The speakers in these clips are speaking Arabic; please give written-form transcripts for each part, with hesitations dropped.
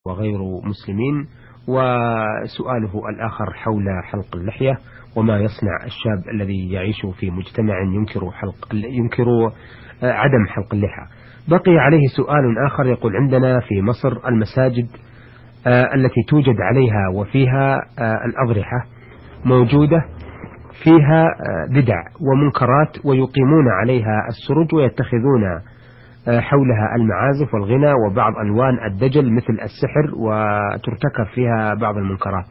وغير مسلمين. وسؤاله الآخر حول حلق اللحية وما يصنع الشاب الذي يعيش في مجتمع ينكر عدم حلق اللحى. بقي عليه سؤال آخر يقول: عندنا في مصر المساجد التي توجد عليها وفيها الأضرحة موجودة فيها بدع ومنكرات، ويقيمون عليها السرج ويتخذون حولها المعازف والغنى وبعض ألوان الدجل مثل السحر، وترتكب فيها بعض المنكرات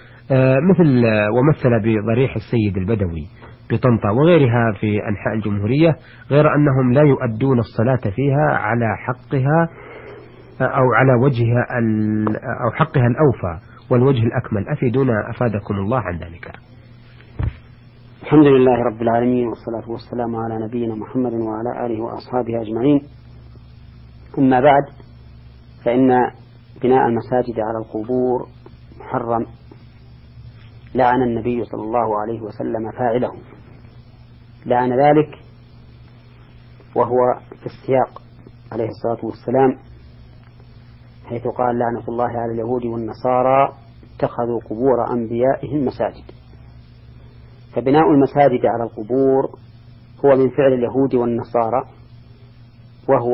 ومثل بضريح السيد البدوي بطنطا وغيرها في أنحاء الجمهورية، غير أنهم لا يؤدون الصلاة فيها على حقها أو على وجهها أو حقها الأوفى والوجه الأكمل. أفيدونا أفادكم الله عن ذلك. الحمد لله رب العالمين، والصلاة والسلام على نبينا محمد وعلى آله وأصحابه أجمعين. أما بعد، فإن بناء المساجد على القبور محرم، لعن النبي صلى الله عليه وسلم فاعله، لعن ذلك وهو في السياق عليه الصلاة والسلام، حيث قال: لعنة الله على اليهود والنصارى اتخذوا قبور أنبيائهم مساجد. فبناء المساجد على القبور هو من فعل اليهود والنصارى، وهو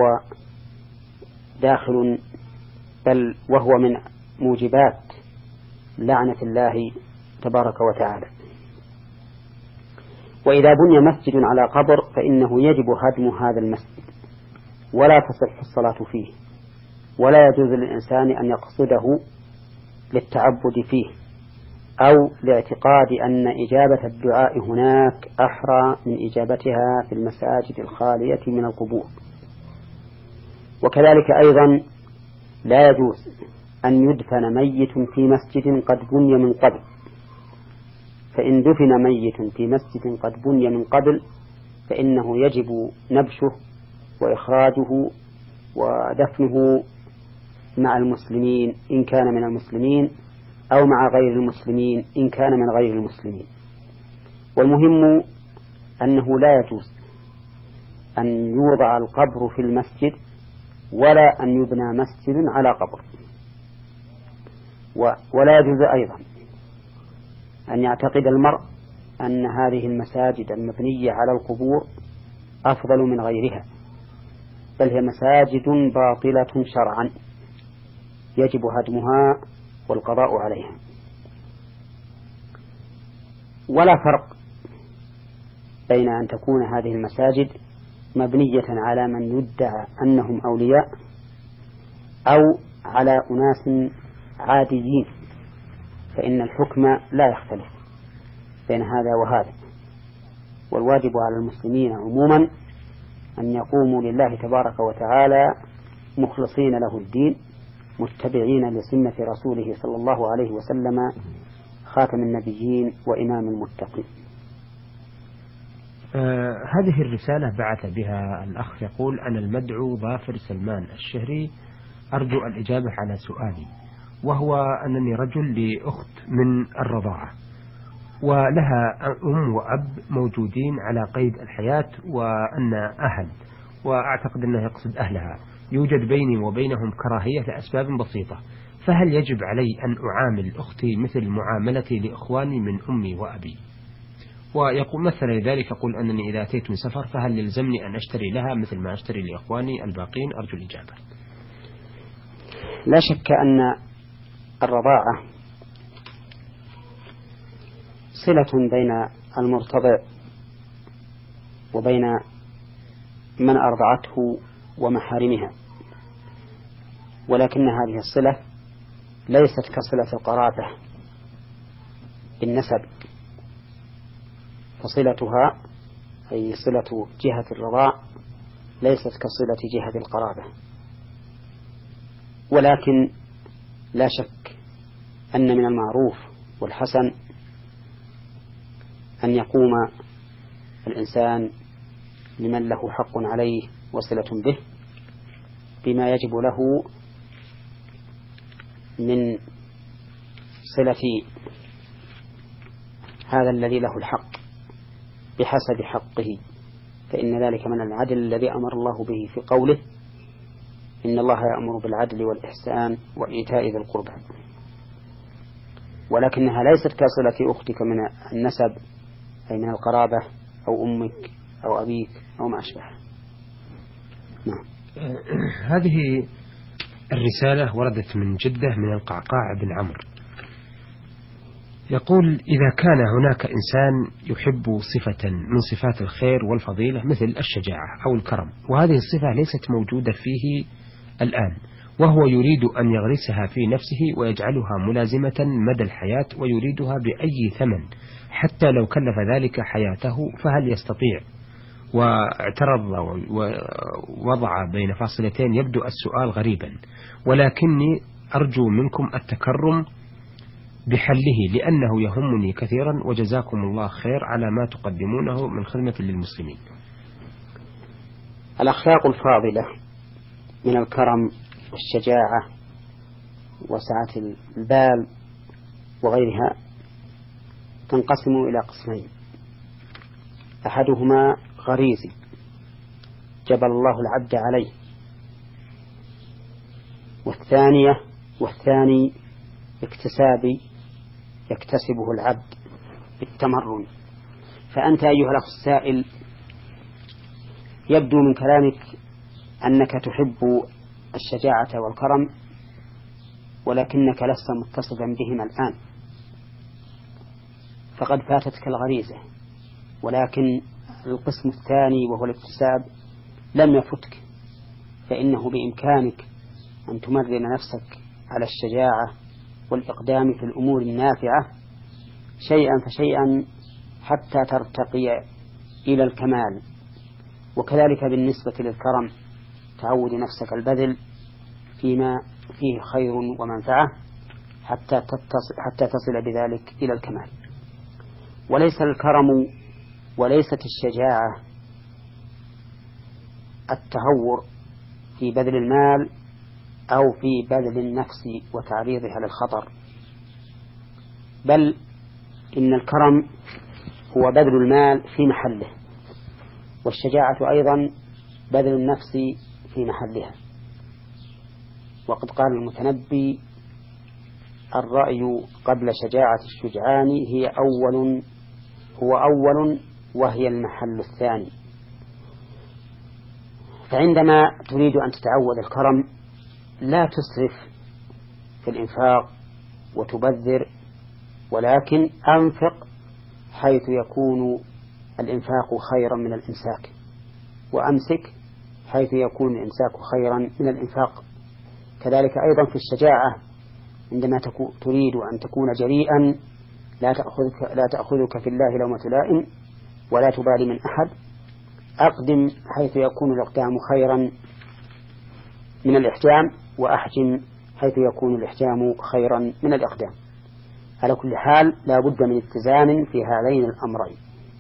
داخل بل وهو من موجبات لعنة الله تبارك وتعالى. وإذا بني مسجد على قبر فإنه يجب هدم هذا المسجد، ولا تصح الصلاة فيه، ولا يجوز للإنسان أن يقصده للتعبد فيه أو لاعتقاد أن إجابة الدعاء هناك أحرى من إجابتها في المساجد الخالية من القبور. وكذلك أيضا لا يجوز أن يدفن ميت في مسجد قد بني من قبل، فإن دفن ميت في مسجد قد بني من قبل فإنه يجب نبشه وإخراجه ودفنه مع المسلمين إن كان من المسلمين، أو مع غير المسلمين إن كان من غير المسلمين. والمهم أنه لا يجوز أن يوضع القبر في المسجد، ولا أن يبنى مسجد على قبر. ولا يجوز أيضا أن يعتقد المرء أن هذه المساجد المبنية على القبور أفضل من غيرها، بل هي مساجد باطلة شرعا يجب هدمها والقضاء عليها. ولا فرق بين أن تكون هذه المساجد مبنية على من يدعى أنهم أولياء أو على أناس عاديين، فإن الحكم لا يختلف بين هذا وهذا. والواجب على المسلمين عموما أن يقوموا لله تبارك وتعالى مخلصين له الدين، متبعين لسنة رسوله صلى الله عليه وسلم خاتم النبيين وإمام المتقين. هذه الرسالة بعث بها الأخ يقول: أنا المدعو ظافر سلمان الشهري، أرجو الإجابة على سؤالي، وهو أنني رجل لأخت من الرضاعة، ولها أم وأب موجودين على قيد الحياة، وأن أهل، وأعتقد أنه يقصد أهلها، يوجد بيني وبينهم كراهية لأسباب بسيطة، فهل يجب علي أن أعامل أختي مثل معاملتي لإخواني من أمي وأبي؟ ويقول مثل ذلك، يقول أنني إذا أتيت من سفر فهل يلزمني أن أشتري لها مثل ما أشتري لإخواني الباقين؟ أرجو الإجابة. لا شك أن الرضاعة صلة بين المرتضع وبين من أرضعته ومحارمها، ولكن هذه الصلة ليست كصلة القرابة بالنسب، فصلتها أي صلة جهة الرضاع ليست كصلة جهة القرابة. ولكن لا شك أن من المعروف والحسن أن يقوم الإنسان لمن له حق عليه وصلة به بما يجب له من صلة هذا الذي له الحق بحسب حقه، فإن ذلك من العدل الذي أمر الله به في قوله: إن الله يأمر بالعدل والإحسان وإيتاء ذي القربى، ولكنها ليست كصلة أختك من النسب، أي من القرابة أو أمك أو أبيك أو ما أشبه. نعم. هذه الرسالة وردت من جدة من القعقاع بن عمرو، يقول: إذا كان هناك إنسان يحب صفة من صفات الخير والفضيلة مثل الشجاعة أو الكرم، وهذه الصفة ليست موجودة فيه الآن، وهو يريد أن يغرسها في نفسه ويجعلها ملازمة مدى الحياة ويريدها بأي ثمن حتى لو كلف ذلك حياته، فهل يستطيع؟ واعترض ووضع بين فاصلتين: يبدو السؤال غريبا، ولكني أرجو منكم التكرم بحله لأنه يهمني كثيرا، وجزاكم الله خير على ما تقدمونه من خدمة للمسلمين. الأخلاق الفاضلة من الكرم والشجاعة وسعة البال وغيرها تنقسم إلى قسمين: أحدهما غريزي جبل الله العبد عليه، والثاني اكتسابي يكتسبه العبد بالتمرن. فأنت أيها الأخ السائل يبدو من كلامك أنك تحب الشجاعة والكرم، ولكنك لست متصفا بهما الآن، فقد فاتتك الغريزة، ولكن القسم الثاني وهو الاكتساب لم يفتك، فإنه بإمكانك أن تمرن نفسك على الشجاعة والإقدام في الأمور النافعة شيئا فشيئا حتى ترتقي إلى الكمال. وكذلك بالنسبة للكرم تعود نفسك البذل فيما فيه خير ومنفعة حتى تصل بذلك إلى الكمال. وليس الكرم وليست الشجاعة التهور في بذل المال أو في بذل النفس وتعريضها للخطر، بل إن الكرم هو بذل المال في محله، والشجاعة أيضا بذل النفس في محلها. وقد قال المتنبي: الرأي قبل شجاعة الشجعان هو أول وهي المحل الثاني. فعندما تريد أن تتعود الكرم لا تسرف في الإنفاق وتبذر، ولكن أنفق حيث يكون الإنفاق خيرا من الإمساك، وأمسك حيث يكون الإمساك خيرا من الإنفاق. كذلك أيضا في الشجاعة عندما تريد أن تكون جريئا لا تأخذك في الله لومة لائم ولا تبالي من أحد، أقدم حيث يكون الإقدام خيرا من الإحجام، وأحجم حيث يكون الإحجام خيرا من الإقدام. على كل حال لا بد من اتزان في هذين الأمرين.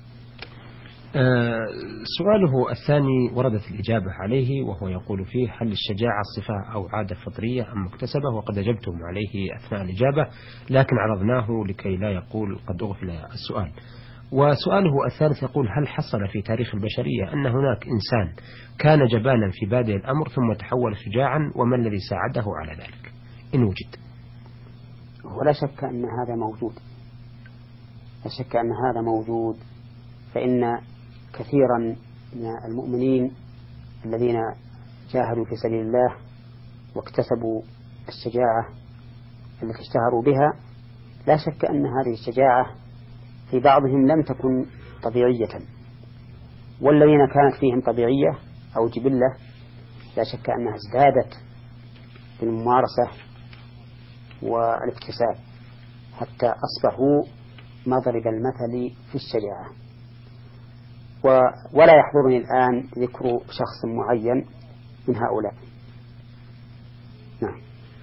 سؤاله الثاني وردت الإجابة عليه، وهو يقول فيه: هل الشجاعة صفة أو عادة فطرية أم مكتسبة؟ وقد أجبتم عليه أثناء الإجابة، لكن عرضناه لكي لا يقول قد أغفل السؤال. وسؤاله الثالث يقول: هل حصل في تاريخ البشرية أن هناك إنسان كان جبانا في بادئ الأمر ثم تحول شجاعا، وما الذي ساعده على ذلك إن وجد؟ ولا شك أن هذا موجود، لا شك أن هذا موجود، فإن كثيرا من المؤمنين الذين جاهدوا في سبيل الله واكتسبوا الشجاعة التي اشتهروا بها، لا شك أن هذه الشجاعة في بعضهم لم تكن طبيعية، والذين كانت فيهم طبيعية أو جبلة لا شك أنها ازدادت بالممارسة والاكتساب حتى أصبحوا مضرب المثل في الشجاعة. ولا يحضرني الآن ذكر شخص معين من هؤلاء. نعم.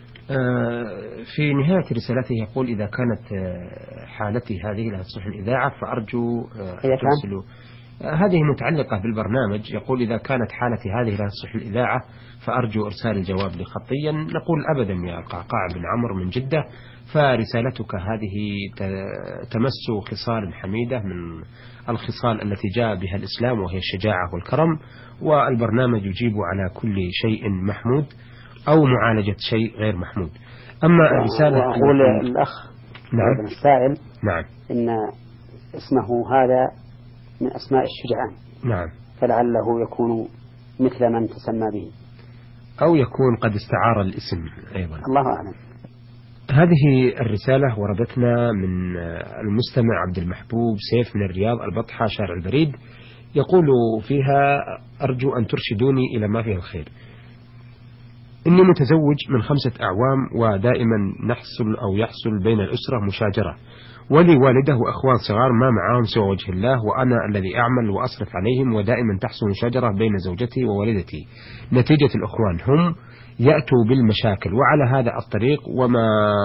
في نهاية رسالته يقول: إذا كانت حالتي هذه لا تصلح الإذاعة فأرجو ترسلوا. هذه متعلقة بالبرنامج. يقول: إذا كانت حالتي هذه لا تصلح الإذاعة فأرجو إرسال الجواب لي خطيا. نقول: أبدا يا قعقاع بن عمرو من جدة، فرسالتك هذه تمس خصال حميدة من الخصال التي جاء بها الإسلام، وهي الشجاعة والكرم، والبرنامج يجيب على كل شيء محمود. أو معالجة شيء غير محمود. أما الرسالة وأقول الأخ نعم السائل نعم إن اسمه هذا من أسماء الشجعان، نعم، فلعله يكون مثل من تسمى به، أو يكون قد استعار الاسم أيضا، الله أعلم. هذه الرسالة وردتنا من المستمع عبد المحبوب سيف من الرياض البطحة شارع البريد، يقول فيها: أرجو أن ترشدوني إلى ما فيه الخير. إني متزوج من 5 أعوام، ودائما يحصل بين الأسرة مشاجرة، ولي والده وأخوان صغار ما معهم سوى وجه الله، وأنا الذي أعمل وأصرف عليهم، ودائما تحصل مشاجرة بين زوجتي ووالدتي نتيجة الأخوان، هم يأتوا بالمشاكل، وعلى هذا الطريق وما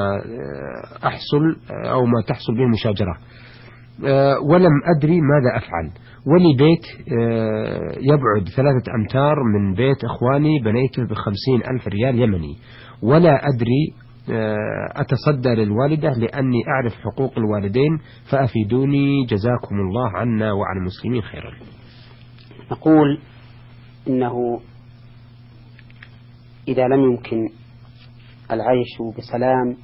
ما تحصل به مشاجرة، ولم أدري ماذا أفعل. ولي بيت يبعد 3 أمتار من بيت أخواني، بنيته ب50,000 ريال يمني، ولا أدري أتصدى للوالدة لأني أعرف حقوق الوالدين، فأفيدوني جزاكم الله عنا وعن المسلمين خيرا. نقول إنه إذا لم يمكن العيش بسلام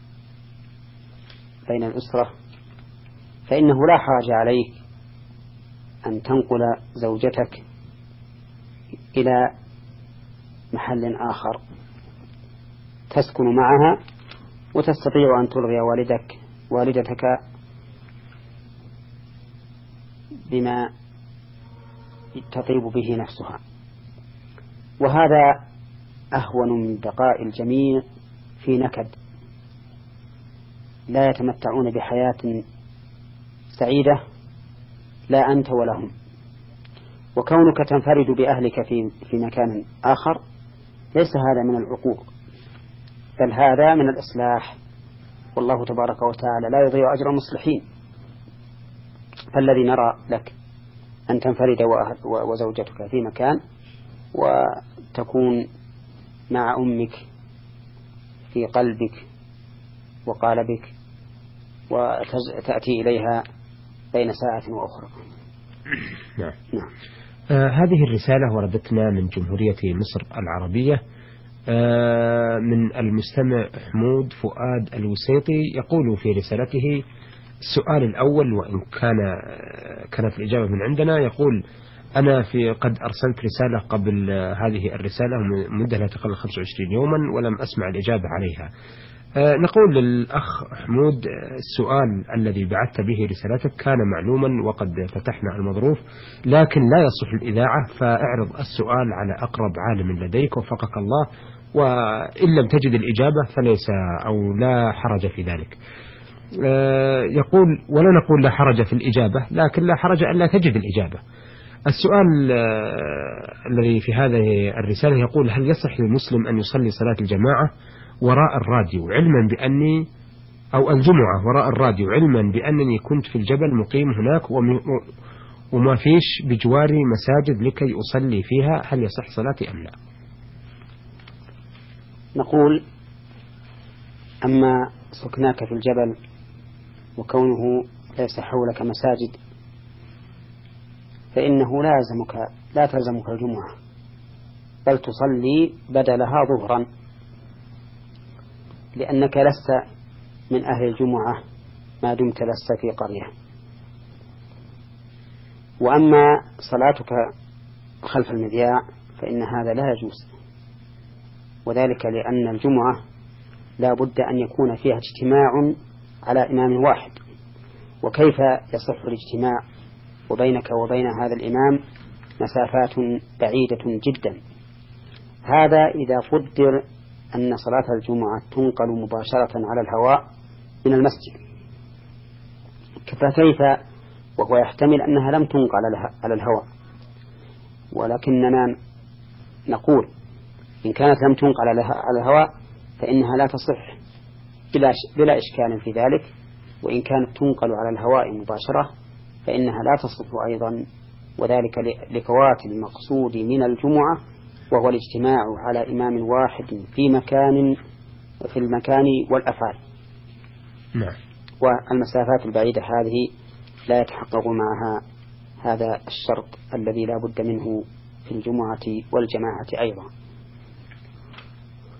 بين الأسرة فإنه لا حرج عليك أن تنقل زوجتك إلى محل آخر تسكن معها، وتستطيع أن تلغي والدتك بما تطيب به نفسها، وهذا أهون من بقاء الجميع في نكد لا يتمتعون بحياة سعيدة لا أنت ولا هم. وكونك تنفرد بأهلك في مكان آخر ليس هذا من العقوق، بل هذا من الإصلاح، والله تبارك وتعالى لا يضيع أجر المصلحين. فالذي نرى لك أن تنفرد وزوجتك في مكان، وتكون مع أمك في قلبك وقالبك، وتأتي إليها بين ساعة وأخرى. نعم. هذه الرسالة وردتنا من جمهورية مصر العربية، من المستمع حمود فؤاد الوسيطي، يقول في رسالته: السؤال الأول، وإن كانت الإجابة من عندنا، يقول: أنا قد أرسلت رسالة قبل هذه الرسالة مدة لا تقل 25 يوما ولم أسمع الإجابة عليها. نقول للأخ حمود: السؤال الذي بعثت به رسالتك كان معلوما وقد فتحنا المظروف، لكن لا يصح الإذاعة، فاعرض السؤال على أقرب عالم لديك وفقك الله، وإن لم تجد الإجابة فليس أو لا حرج في ذلك. يقول: ولا نقول لا حرج في الإجابة، لكن لا حرج أن لا تجد الإجابة. السؤال الذي في هذه الرسالة يقول: هل يصح للمسلم أن يصلي صلاة الجماعة وراء الراديو علما بأني أو الجمعة وراء الراديو علما بأنني كنت في الجبل مقيم هناك وما فيش بجواري مساجد لكي أصلي فيها، هل يصح صلاتي أم لا؟ نقول: أما سكناك في الجبل وكونه ليس حولك مساجد فإنه لا تلزمك الجمعة، بل تصلي بدلها ظهرا، لأنك لست من أهل الجمعة ما دمت لست في قرية. وأما صلاتك خلف المذياع فإن هذا لا يجوز، وذلك لأن الجمعة لا بد أن يكون فيها اجتماع على إمام واحد، وكيف يصح الاجتماع وبينك وبين هذا الإمام مسافات بعيدة جدا؟ هذا إذا قدر أن صلاة الجمعة تنقل مباشرة على الهواء من المسجد، فكيف وهو يحتمل أنها لم تنقل على الهواء؟ ولكننا نقول إن كانت لم تنقل على الهواء فإنها لا تصح بلا إشكال في ذلك، وإن كانت تنقل على الهواء مباشرة فإنها لا تصح أيضا، وذلك لفوات المقصود من الجمعة، وهو الاجتماع على إمام واحد في المكان والأفعال. نعم. والمسافات البعيدة هذه لا يتحقق معها هذا الشرط الذي لا بد منه في الجمعة والجماعة أيضا.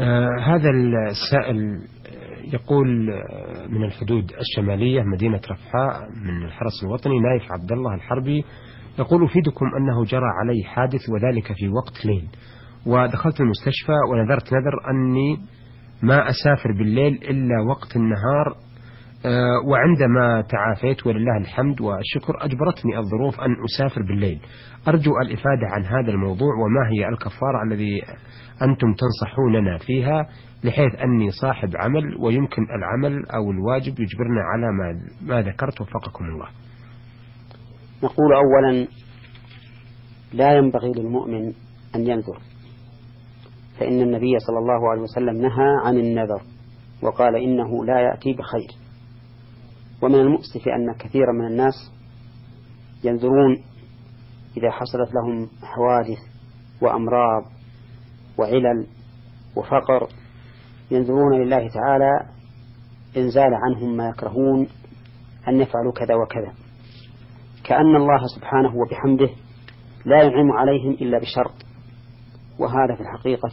هذا السائل يقول من الحدود الشمالية مدينة رفحاء من الحرس الوطني، نايف عبد الله الحربي، يقول: أفيدكم أنه جرى علي حادث وذلك في وقت ليل، ودخلت المستشفى ونذرت نذر أني ما أسافر بالليل إلا وقت النهار، وعندما تعافيت ولله الحمد والشكر أجبرتني الظروف أن أسافر بالليل. أرجو الإفادة عن هذا الموضوع، وما هي الكفارة الذي أنتم تنصحوننا فيها، لحيث أني صاحب عمل ويمكن العمل أو الواجب يجبرنا على ما ذكرت، وفقكم الله. نقول أولا: لا ينبغي للمؤمن أن ينذر، فإن النبي صلى الله عليه وسلم نهى عن النذر وقال إنه لا يأتي بخير. ومن المؤسف أن كثيرا من الناس ينذرون إذا حصلت لهم حوادث وأمراض وعلل وفقر، ينذرون لله تعالى إنزال عنهم ما يكرهون أن يفعلوا كذا وكذا، كأن الله سبحانه وبحمده لا ينعم عليهم إلا بشرط، وهذا في الحقيقة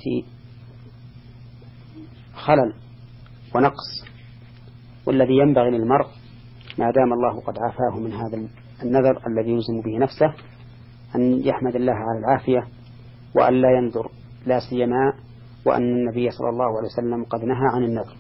خلل ونقص. والذي ينبغي للمرء ما دام الله قد عافاه من هذا النذر الذي يلزم به نفسه أن يحمد الله على العافية وأن لا ينذر، لا سيما وأن النبي صلى الله عليه وسلم قد نهى عن النذر.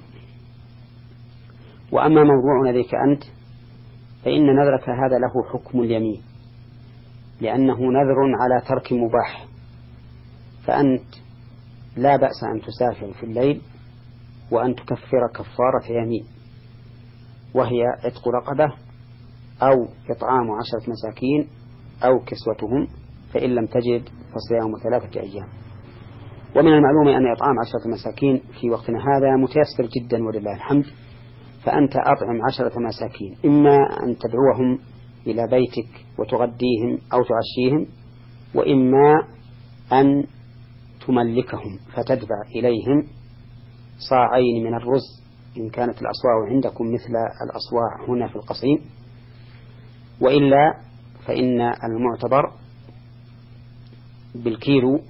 وأما موضوعنا ذيك أنت، فإن نذرك هذا له حكم اليمين، لأنه نذر على ترك مباح، فأنت لا بأس أن تسافر في الليل وأن تكفر كفارة يمين، وهي عتق رقبة أو إطعام 10 مساكين أو كسوتهم، فإن لم تجد فصيام 3 أيام. ومن المعلوم أن إطعام 10 مساكين في وقتنا هذا متيسر جدا ولله الحمد، فأنت أطعم 10 مساكين، إما أن تدعوهم إلى بيتك وتغديهم أو تعشيهم، وإما أن تملكهم فتدفع إليهم صاعين من الرز إن كانت الأصواع عندكم مثل الأصواع هنا في القصيم، وإلا فإن المعتبر بالكيلو،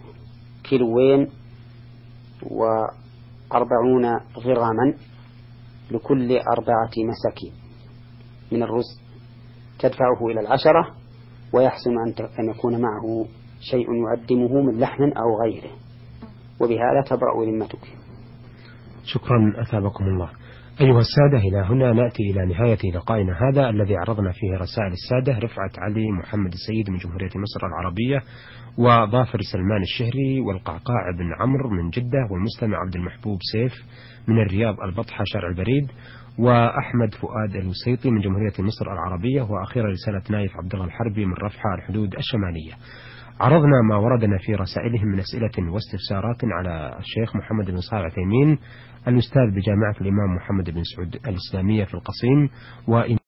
240 غراما لكل 4 مساكين من الرز، تدفعه إلى 10، ويحسن أن يكون معه شيء يقدمه من لحم أو غيره، وبهذا تبرأ ذمتك. شكرا أثابكم الله. أيها السادة، إلى هنا نأتي إلى نهاية لقائنا هذا الذي عرضنا فيه رسائل السادة رفعت علي محمد السيد من جمهورية مصر العربية، وظافر سلمان الشهري، والقعقاع بن عمرو من جدة، والمستمع عبد المحبوب سيف من الرياض البطحة شارع البريد، وأحمد فؤاد الوسيطي من جمهورية مصر العربية، وأخيرا رسالة نايف عبد الله الحربي من رفحة الحدود الشمالية. عرضنا ما وردنا في رسائلهم من أسئلة واستفسارات على الشيخ محمد بن صالح العثيمين، الأستاذ بجامعة الإمام محمد بن سعود الإسلامية في القصيم،